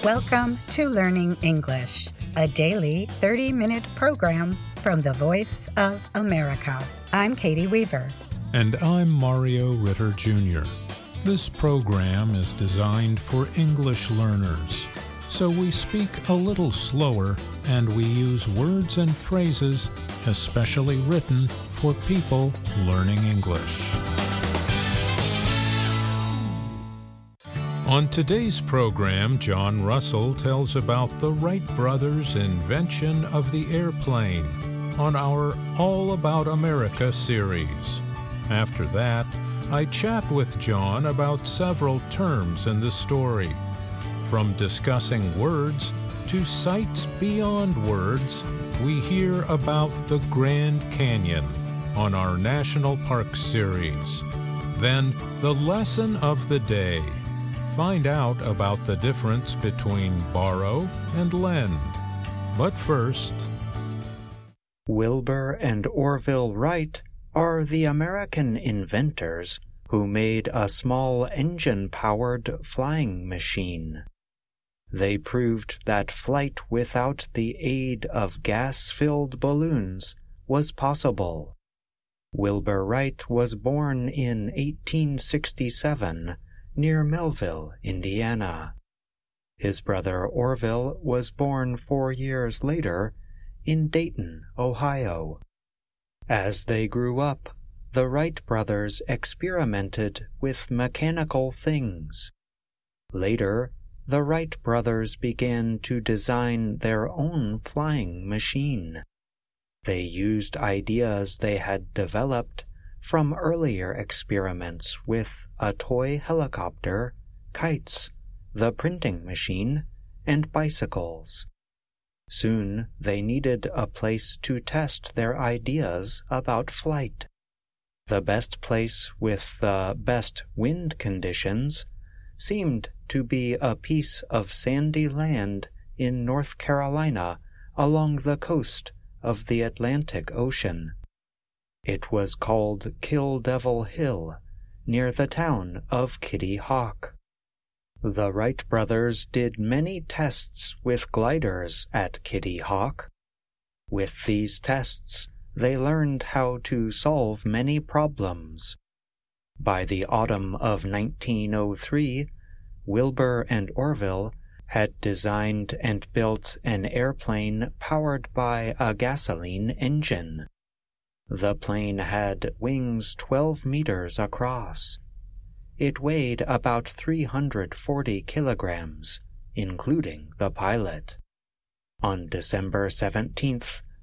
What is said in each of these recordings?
Welcome to Learning English, a daily 30-minute program from the Voice of America. I'm Katie Weaver. And I'm Mario Ritter Jr. This program is designed for English learners, so we speak a little slower and we use words and phrases especially written for people learning English. On today's program, John Russell tells about the Wright brothers' invention of the airplane on our All About America series. After that, I chat with John about several terms in the story. From discussing words to sights beyond words, we hear about the Grand Canyon on our National Park series. Then, the lesson of the day. Find out about the difference between borrow and lend. But first, Wilbur and Orville Wright are the American inventors who made a small engine-powered flying machine. They proved that flight without the aid of gas-filled balloons was possible. Wilbur Wright was born in 1867 near Melville, Indiana. His brother Orville was born 4 years later in Dayton, Ohio. As they grew up, the Wright brothers experimented with mechanical things. Later, the Wright brothers began to design their own flying machine. They used ideas they had developed from earlier experiments with a toy helicopter, kites, the printing machine, and bicycles. Soon they needed a place to test their ideas about flight. The best place with the best wind conditions seemed to be a piece of sandy land in North Carolina along the coast of the Atlantic Ocean. It was called Kill Devil Hill, near the town of Kitty Hawk. The Wright brothers did many tests with gliders at Kitty Hawk. With these tests, they learned how to solve many problems. By the autumn of 1903, Wilbur and Orville had designed and built an airplane powered by a gasoline engine. The plane had wings 12 meters across. It weighed about 340 kilograms, including the pilot. On December 17,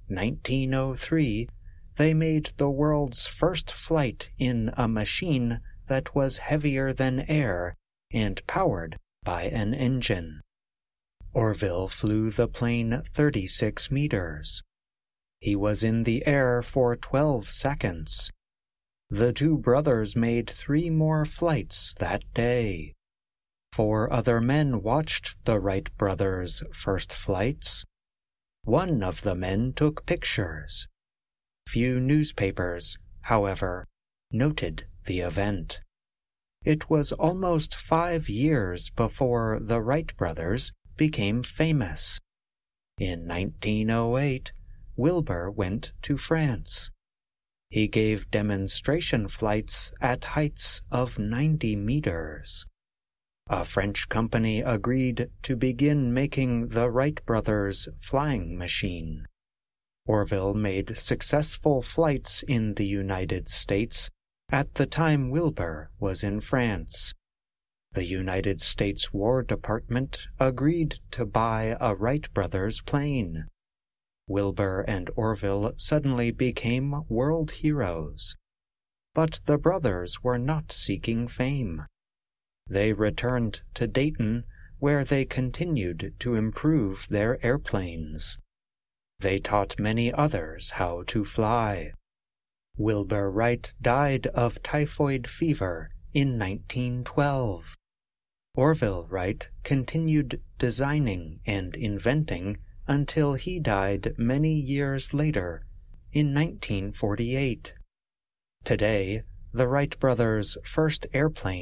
1903, they made the world's first flight in a machine that was heavier than air and powered by an engine. Orville flew the plane 36 meters. He was in the air for 12 seconds. The two brothers made 3 more flights that day. 4 other men watched the Wright brothers' first flights. One of the men took pictures. Few newspapers, however, noted the event. It was almost 5 years before the Wright brothers became famous. In 1908, Wilbur went to France. He gave demonstration flights at heights of 90 meters. A French company agreed to begin making the Wright brothers' flying machine. Orville made successful flights in the United States at the time Wilbur was in France. The United States War Department agreed to buy a Wright brothers plane. Wilbur and Orville suddenly became world heroes. But the brothers were not seeking fame. They returned to Dayton, where they continued to improve their airplanes. They taught many others how to fly. Wilbur Wright died of typhoid fever in 1912. Orville Wright continued designing and inventing until he died many years later, in 1948. Today, the Wright brothers' first airplane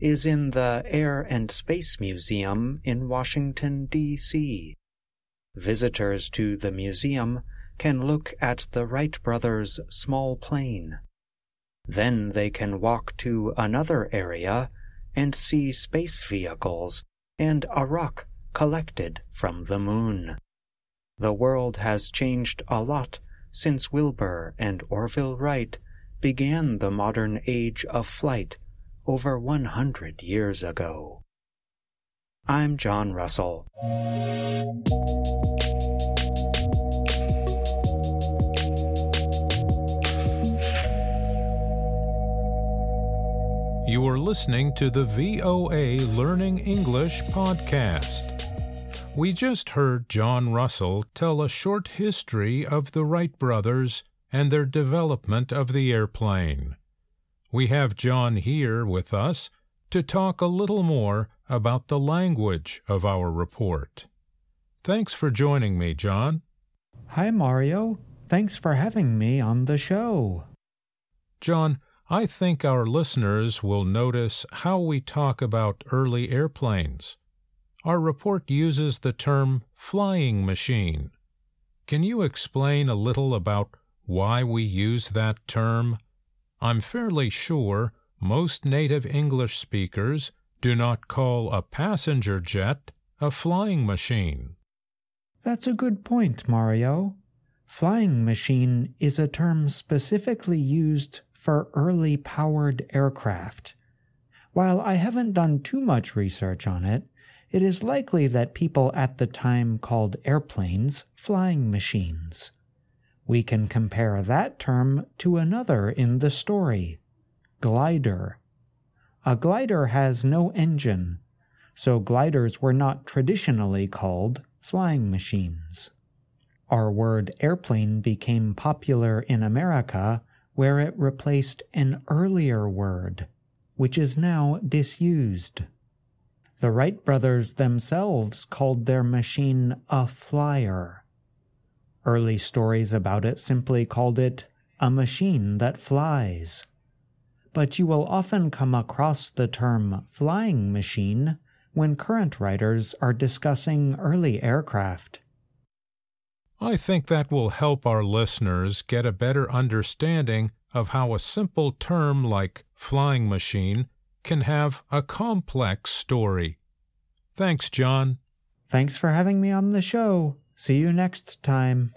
is in the Air and Space Museum in Washington, D.C. Visitors to the museum can look at the Wright brothers' small plane. Then they can walk to another area and see space vehicles and a rock collected from the moon. The world has changed a lot since Wilbur and Orville Wright began the modern age of flight over 100 years ago. I'm John Russell. You are listening to the VOA Learning English podcast. We just heard John Russell tell a short history of the Wright brothers and their development of the airplane. We have John here with us to talk a little more about the language of our report. Thanks for joining me, John. Hi, Mario. Thanks for having me on the show. John, I think our listeners will notice how we talk about early airplanes. Our report uses the term flying machine. Can you explain a little about why we use that term? I'm fairly sure most native English speakers do not call a passenger jet a flying machine. That's a good point, Mario. Flying machine is a term specifically used for early powered aircraft. While I haven't done too much research on it, it is likely that people at the time called airplanes flying machines. We can compare that term to another in the story, glider. A glider has no engine, so gliders were not traditionally called flying machines. Our word airplane became popular in America where it replaced an earlier word, which is now disused. The Wright brothers themselves called their machine a flyer. Early stories about it simply called it a machine that flies. But you will often come across the term flying machine when current writers are discussing early aircraft. I think that will help our listeners get a better understanding of how a simple term like flying machine can have a complex story. Thanks, John. Thanks for having me on the show. See you next time.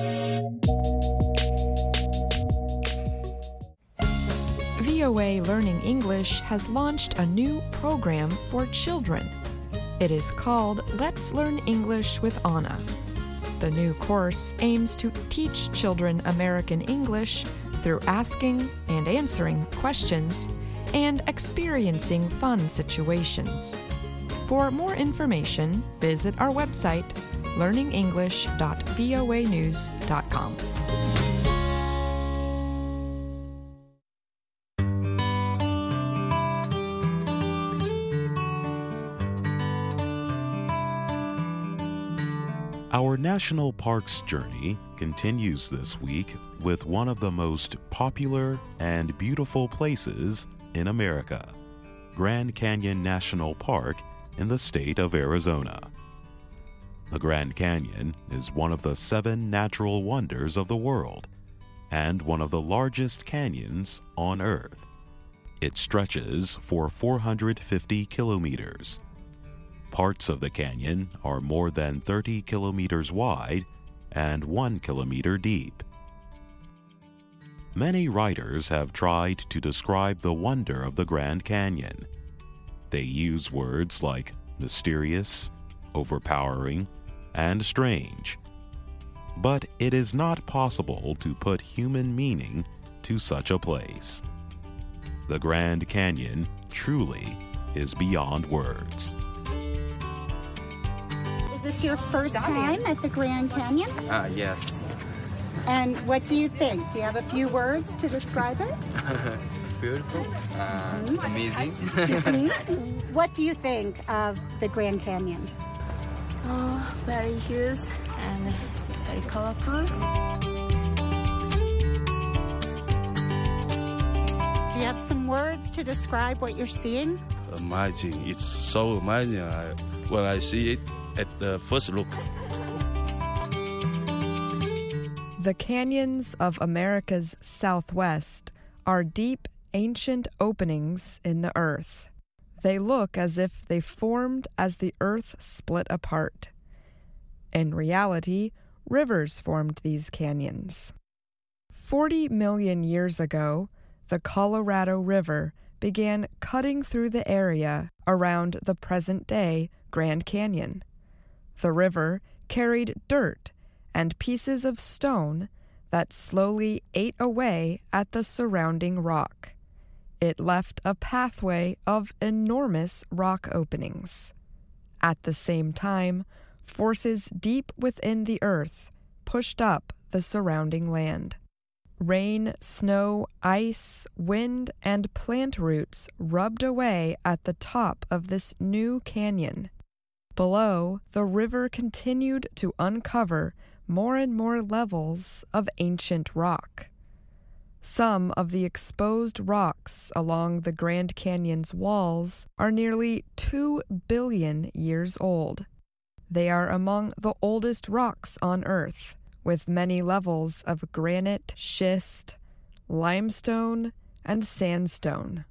VOA Learning English has launched a new program for children. It is called Let's Learn English with Anna. The new course aims to teach children American English through asking and answering questions and experiencing fun situations. For more information, visit our website, learningenglish.voanews.com. Our National Parks journey continues this week with one of the most popular and beautiful places in America, Grand Canyon National Park in the state of Arizona. The Grand Canyon is one of the 7 natural wonders of the world and one of the largest canyons on Earth. It stretches for 450 kilometers. Parts of the canyon are more than 30 kilometers wide and 1 kilometer deep. Many writers have tried to describe the wonder of the Grand Canyon. They use words like mysterious, overpowering, and strange. But it is not possible to put human meaning to such a place. The Grand Canyon truly is beyond words. Is this your first time at the Grand Canyon? Yes. And what do you think? Do you have a few words to describe it? Beautiful. Amazing. What do you think of the Grand Canyon? Oh, very huge and very colorful. Do you have some words to describe what you're seeing? Amazing. It's so amazing when I see it at the first look. The canyons of America's Southwest are deep, ancient openings in the earth. They look as if they formed as the earth split apart. In reality, rivers formed these canyons. 40 million years ago, the Colorado River began cutting through the area around the present-day Grand Canyon. The river carried dirt and pieces of stone that slowly ate away at the surrounding rock. It left a pathway of enormous rock openings. At the same time, forces deep within the earth pushed up the surrounding land. Rain, snow, ice, wind, and plant roots rubbed away at the top of this new canyon. Below, the river continued to uncover more and more levels of ancient rock. Some of the exposed rocks along the Grand Canyon's walls are nearly 2 billion years old. They are among the oldest rocks on Earth, with many levels of granite, schist, limestone, and sandstone.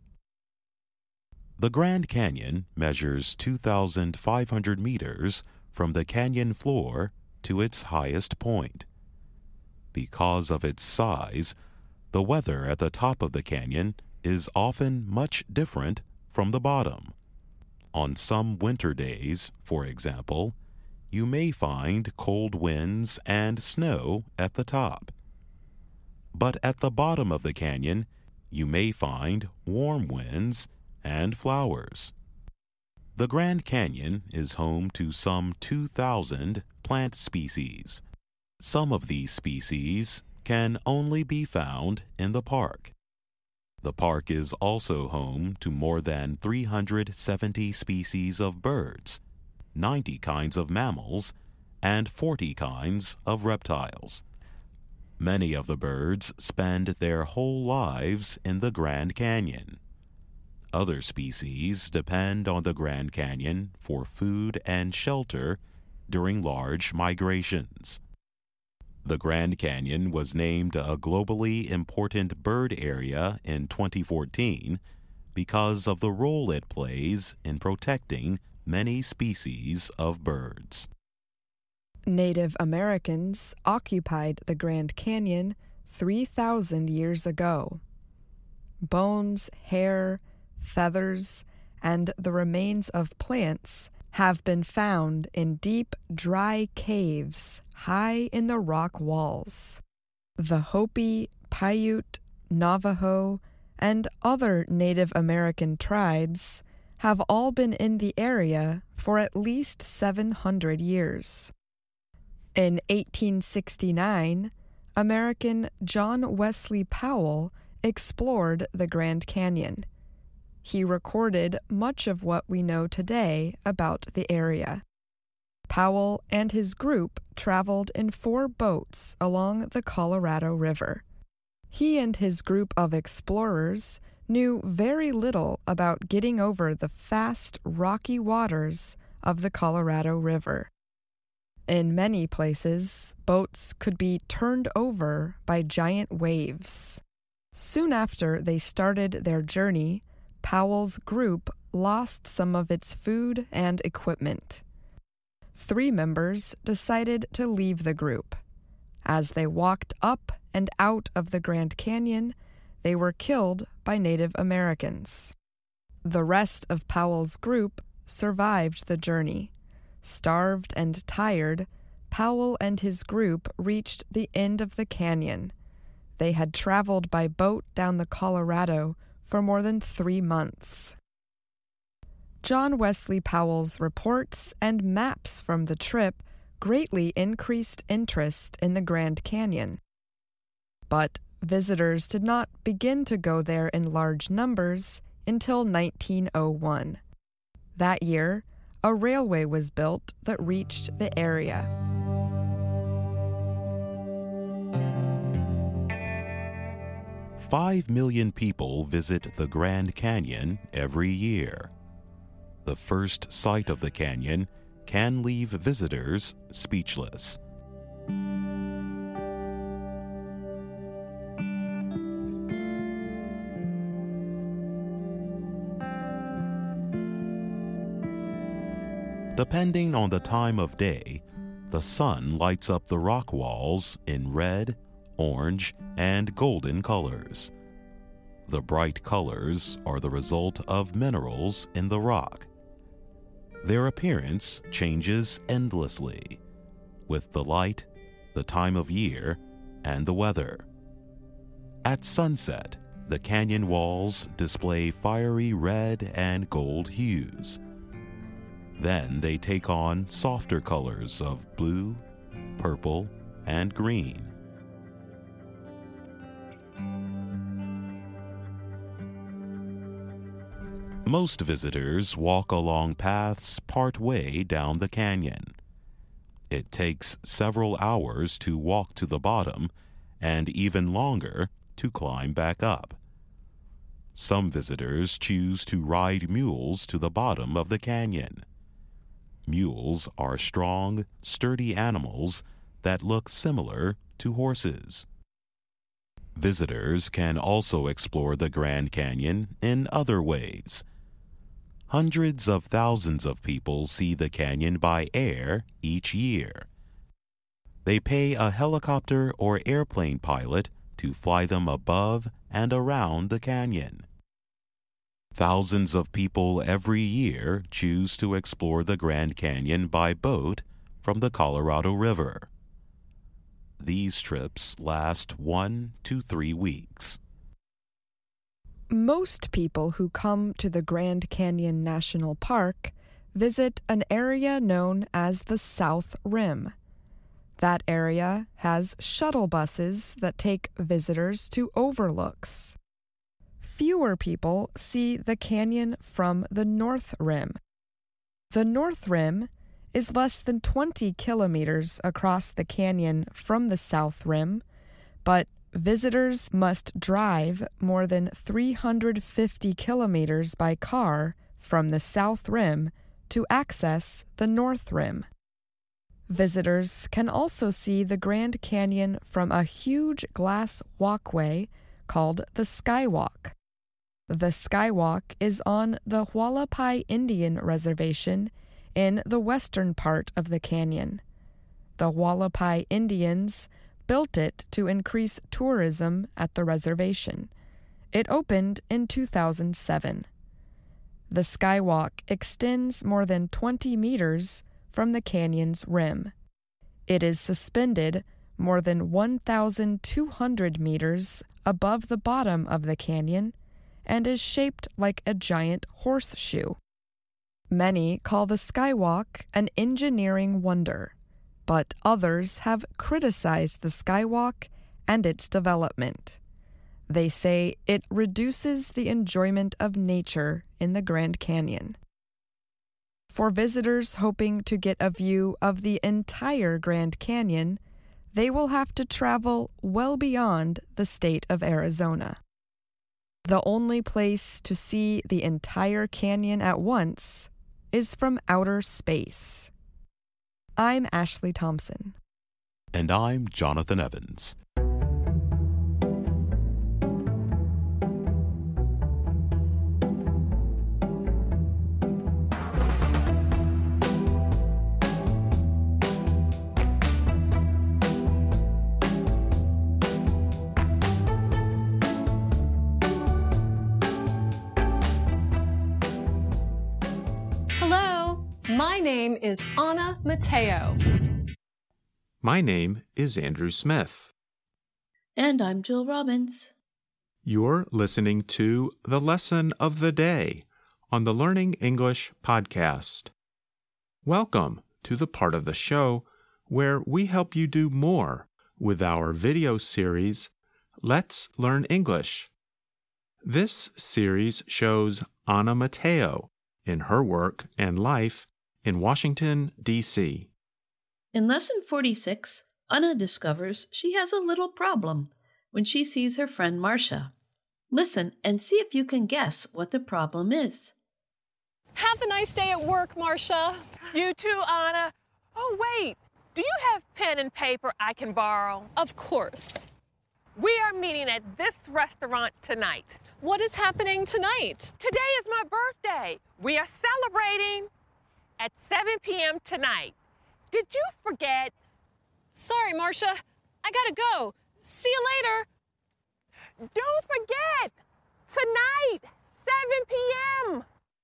The Grand Canyon measures 2,500 meters from the canyon floor to its highest point. Because of its size, the weather at the top of the canyon is often much different from the bottom. On some winter days, for example, you may find cold winds and snow at the top. But at the bottom of the canyon, you may find warm winds and flowers. The Grand Canyon is home to some 2,000 plant species. Some of these species can only be found in the park. The park is also home to more than 370 species of birds, 90 kinds of mammals, and 40 kinds of reptiles. Many of the birds spend their whole lives in the Grand Canyon. Other species depend on the Grand Canyon for food and shelter during large migrations. The Grand Canyon was named a globally important bird area in 2014 because of the role it plays in protecting many species of birds. Native Americans occupied the Grand Canyon 3,000 years ago. Bones, hair, feathers, and the remains of plants have been found in deep, dry caves high in the rock walls. The Hopi, Paiute, Navajo, and other Native American tribes have all been in the area for at least 700 years. In 1869, American John Wesley Powell explored the Grand Canyon. He recorded much of what we know today about the area. Powell and his group traveled in 4 boats along the Colorado River. He and his group of explorers knew very little about getting over the fast, rocky waters of the Colorado River. In many places, boats could be turned over by giant waves. Soon after they started their journey, Powell's group lost some of its food and equipment. 3 members decided to leave the group. As they walked up and out of the Grand Canyon, they were killed by Native Americans. The rest of Powell's group survived the journey. Starved and tired, Powell and his group reached the end of the canyon. They had traveled by boat down the Colorado for more than 3 months. John Wesley Powell's reports and maps from the trip greatly increased interest in the Grand Canyon. But visitors did not begin to go there in large numbers until 1901. That year, a railway was built that reached the area. 5 million people visit the Grand Canyon every year. The first sight of the canyon can leave visitors speechless. Depending on the time of day, the sun lights up the rock walls in red, orange, and golden colors. The bright colors are the result of minerals in the rock. Their appearance changes endlessly with the light, the time of year, and the weather. At sunset, the canyon walls display fiery red and gold hues. Then they take on softer colors of blue, purple, and green. Most visitors walk along paths partway down the canyon. It takes several hours to walk to the bottom and even longer to climb back up. Some visitors choose to ride mules to the bottom of the canyon. Mules are strong, sturdy animals that look similar to horses. Visitors can also explore the Grand Canyon in other ways. Hundreds of thousands of people see the canyon by air each year. They pay a helicopter or airplane pilot to fly them above and around the canyon. Thousands of people every year choose to explore the Grand Canyon by boat from the Colorado River. These trips last 1 to 3 weeks. Most people who come to the Grand Canyon National Park visit an area known as the South Rim. That area has shuttle buses that take visitors to overlooks. Fewer people see the canyon from the North Rim. The North Rim is less than 20 kilometers across the canyon from the South Rim, but visitors must drive more than 350 kilometers by car from the South Rim to access the North Rim. Visitors can also see the Grand Canyon from a huge glass walkway called the Skywalk. The Skywalk is on the Hualapai Indian Reservation in the western part of the canyon. The Hualapai Indians built it to increase tourism at the reservation. It opened in 2007. The Skywalk extends more than 20 meters from the canyon's rim. It is suspended more than 1,200 meters above the bottom of the canyon and is shaped like a giant horseshoe. Many call the Skywalk an engineering wonder, but others have criticized the Skywalk and its development. They say it reduces the enjoyment of nature in the Grand Canyon. For visitors hoping to get a view of the entire Grand Canyon, they will have to travel well beyond the state of Arizona. The only place to see the entire canyon at once is from outer space. I'm Ashley Thompson. And I'm Jonathan Evans. My name is Anna Mateo. My name is Andrew Smith. And I'm Jill Robbins. You're listening to The Lesson of the Day on the Learning English podcast. Welcome to the part of the show where we help you do more with our video series, Let's Learn English. This series shows Anna Mateo in her work and life in Washington, D.C. In Lesson 46, Anna discovers she has a little problem when she sees her friend Marcia Listen and see if you can guess what the problem is. Have a nice day at work, Marcia. You too, Anna. Oh, wait. Do you have pen and paper I can borrow? Of course. We are meeting at this restaurant tonight. What is happening tonight? Today is my birthday. We are celebrating at 7 p.m. tonight. Did you forget? Sorry, Marcia. I gotta go. See you later. Don't forget, tonight, 7 p.m.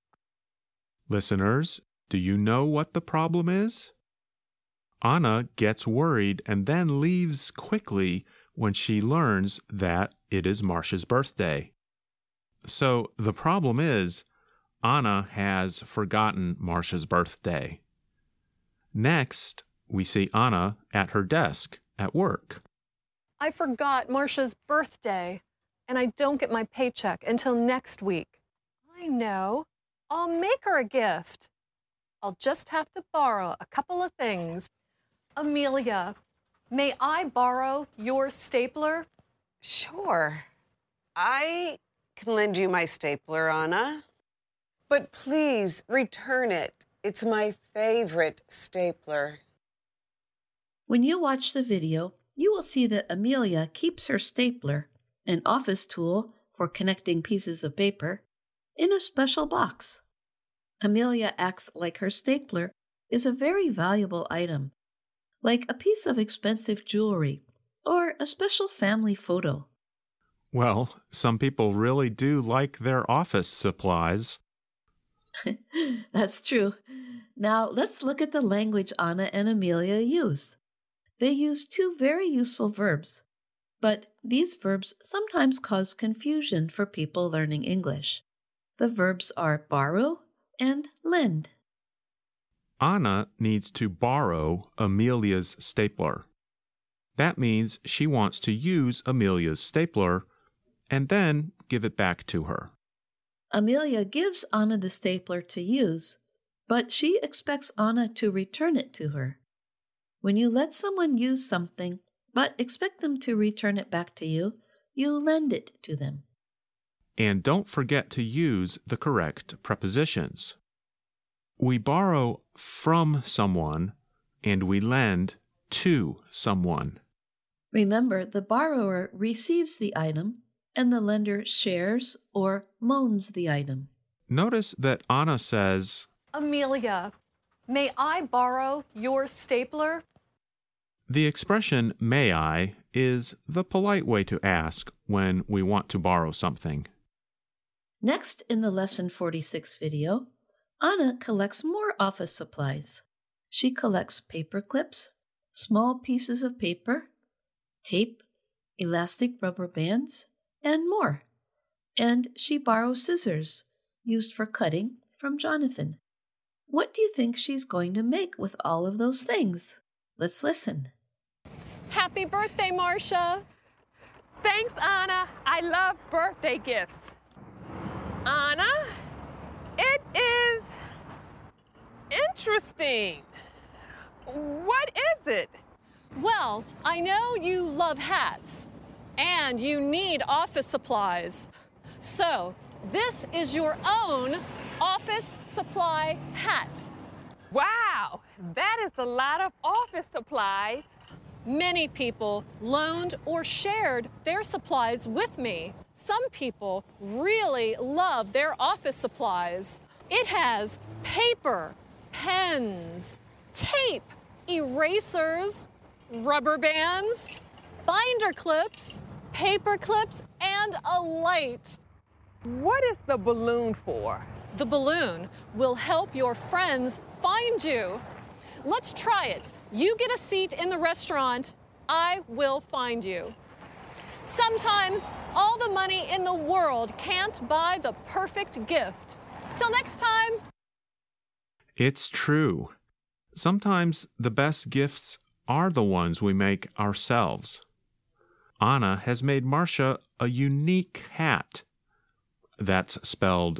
Listeners, do you know what the problem is? Anna gets worried and then leaves quickly when she learns that it is Marcia's birthday. So the problem is, Anna has forgotten Marcia's birthday. Next, we see Anna at her desk at work. I forgot Marcia's birthday, and I don't get my paycheck until next week. I know. I'll make her a gift. I'll just have to borrow a couple of things. Amelia, may I borrow your stapler? Sure. I can lend you my stapler, Anna. But please return it. It's my favorite stapler. When you watch the video, you will see that Amelia keeps her stapler, an office tool for connecting pieces of paper, in a special box. Amelia acts like her stapler is a very valuable item, like a piece of expensive jewelry or a special family photo. Well, some people really do like their office supplies. That's true. Now let's look at the language Anna and Amelia use. They use two very useful verbs, but these verbs sometimes cause confusion for people learning English. The verbs are borrow and lend. Anna needs to borrow Amelia's stapler. That means she wants to use Amelia's stapler and then give it back to her. Amelia gives Anna the stapler to use, but she expects Anna to return it to her. When you let someone use something, but expect them to return it back to you, you lend it to them. And don't forget to use the correct prepositions. We borrow from someone and we lend to someone. Remember, the borrower receives the item and the lender shares or loans the item. Notice that Anna says, Amelia, may I borrow your stapler? The expression may I is the polite way to ask when we want to borrow something. Next, in the Lesson 46 video, Anna collects more office supplies. She collects paper clips, small pieces of paper, tape, elastic rubber bands, and more. And she borrows scissors, used for cutting, from Jonathan. What do you think she's going to make with all of those things? Let's listen. Happy birthday, Marcia. Thanks, Anna. I love birthday gifts. Anna, it is interesting. What is it? Well, I know you love hats, and you need office supplies. So, this is your own office supply hat. Wow, that is a lot of office supplies. Many people loaned or shared their supplies with me. Some people really love their office supplies. It has paper, pens, tape, erasers, rubber bands, binder clips, paper clips, and a light. What is the balloon for? The balloon will help your friends find you. Let's try it. You get a seat in the restaurant. I will find you. Sometimes all the money in the world can't buy the perfect gift. Till next time. It's true. Sometimes the best gifts are the ones we make ourselves. Anna has made Marcia a unique hat. That's spelled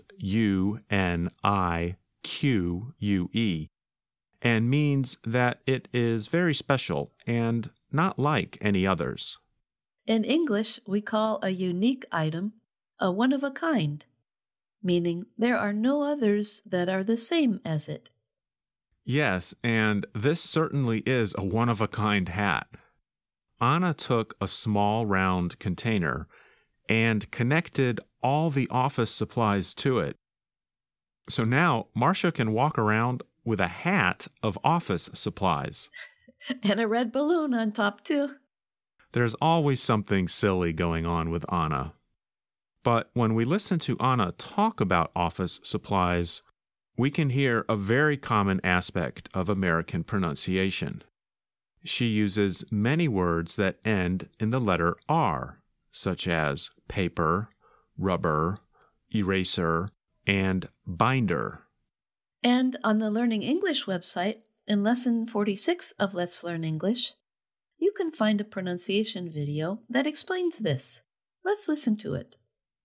U-N-I-Q-U-E, and means that it is very special and not like any others. In English, we call a unique item a one of a kind, meaning there are no others that are the same as it. Yes, and this certainly is a one-of-a-kind hat. Anna took a small round container and connected all the office supplies to it. So now Marcia can walk around with a hat of office supplies. And a red balloon on top, too. There's always something silly going on with Anna. But when we listen to Anna talk about office supplies, we can hear a very common aspect of American pronunciation. She uses many words that end in the letter R, such as paper, rubber, eraser, and binder. And on the Learning English website, in Lesson 46 of Let's Learn English, you can find a pronunciation video that explains this. Let's listen to it.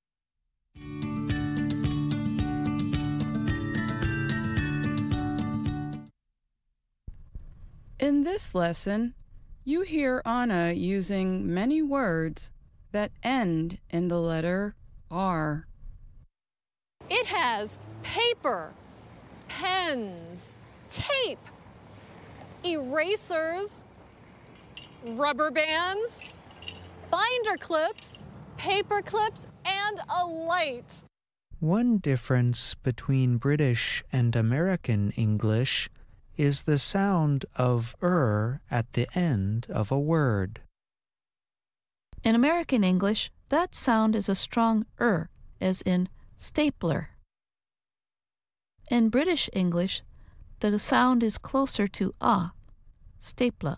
In this lesson, you hear Anna using many words that end in the letter R. It has paper, pens, tape, erasers, rubber bands, binder clips, paper clips, and a light. One difference between British and American English is the sound of at the end of a word. In American English, that sound is a strong as in stapler. In British English, the sound is closer to stapler.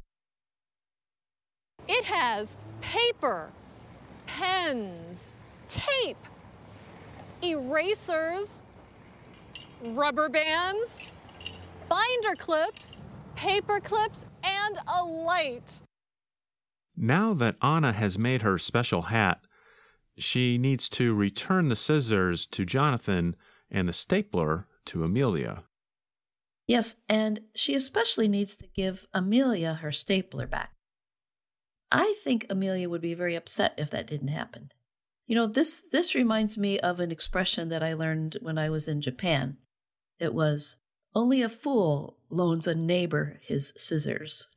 It has paper, pens, tape, erasers, rubber bands, binder clips, paper clips, and a light. Now that Anna has made her special hat, she needs to return the scissors to Jonathan and the stapler to Amelia. Yes, and she especially needs to give Amelia her stapler back. I think Amelia would be very upset if that didn't happen. You know, this reminds me of an expression that I learned when I was in Japan. It was, only a fool loans a neighbor his scissors.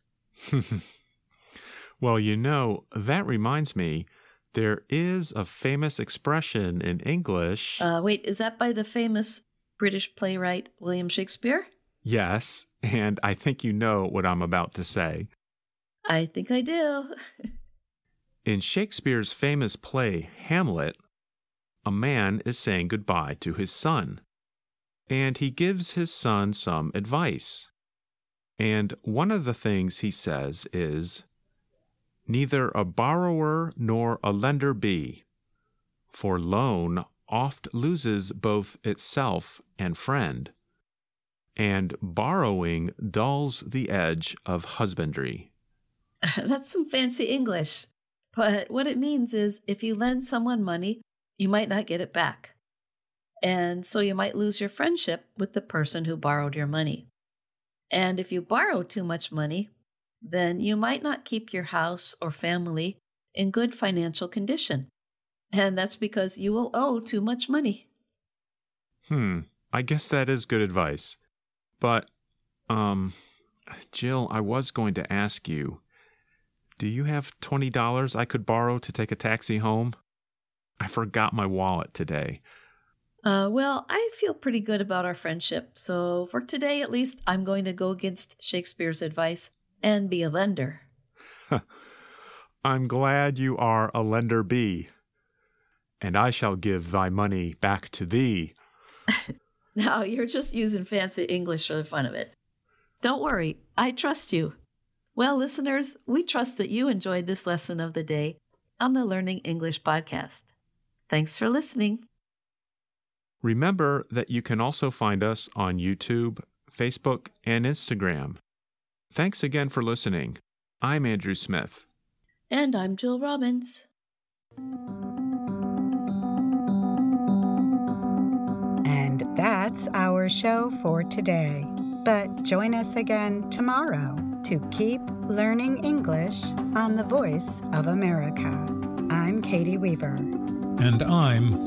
Well, you know, that reminds me, there is a famous expression in English. Wait, is that by the famous British playwright William Shakespeare? Yes, and I think you know what I'm about to say. I think I do. In Shakespeare's famous play, Hamlet, a man is saying goodbye to his son, and he gives his son some advice. And one of the things he says is, "Neither a borrower nor a lender be, for loan oft loses both itself and friend, and borrowing dulls the edge of husbandry." That's some fancy English. But what it means is if you lend someone money, you might not get it back. And so you might lose your friendship with the person who borrowed your money. And if you borrow too much money, then you might not keep your house or family in good financial condition. And that's because you will owe too much money. I guess that is good advice. But, Jill, I was going to ask you, do you have $20 I could borrow to take a taxi home? I forgot my wallet today. Well, I feel pretty good about our friendship, so for today at least, I'm going to go against Shakespeare's advice and be a lender. I'm glad you are a lender be, and I shall give thy money back to thee. Now, you're just using fancy English for the fun of it. Don't worry, I trust you. Well, listeners, we trust that you enjoyed this lesson of the day on the Learning English podcast. Thanks for listening. Remember that you can also find us on YouTube, Facebook, and Instagram. Thanks again for listening. I'm Andrew Smith. And I'm Jill Robbins. And that's our show for today. But join us again tomorrow to keep learning English on the Voice of America. I'm Katie Weaver. And I'm